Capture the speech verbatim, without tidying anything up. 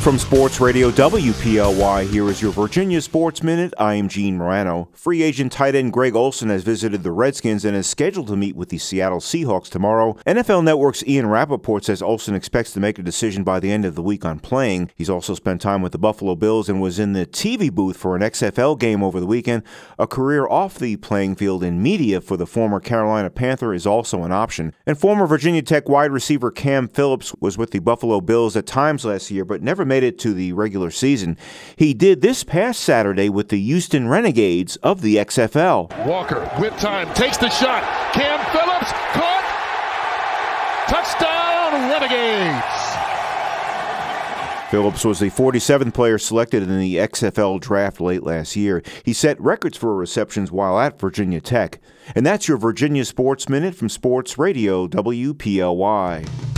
From Sports Radio W P L Y, here is your Virginia Sports Minute. I am Gene Morano. Free agent tight end Greg Olsen has visited the Redskins and is scheduled to meet with the Seattle Seahawks tomorrow. N F L Network's Ian Rappaport says Olsen expects to make a decision by the end of the week on playing. He's also spent time with the Buffalo Bills and was in the T V booth for an X F L game over the weekend. A career off the playing field in media for the former Carolina Panther is also an option. And former Virginia Tech wide receiver Cam Phillips was with the Buffalo Bills at times last year, but never made it to the regular season. He did this past Saturday with the Houston Renegades of the X F L. Walker with time takes the shot. Cam Phillips caught. Touchdown Renegades. Phillips was the forty-seventh player selected in the X F L draft late last year. He set records for receptions while at Virginia Tech. And that's your Virginia Sports Minute from Sports Radio W P L Y.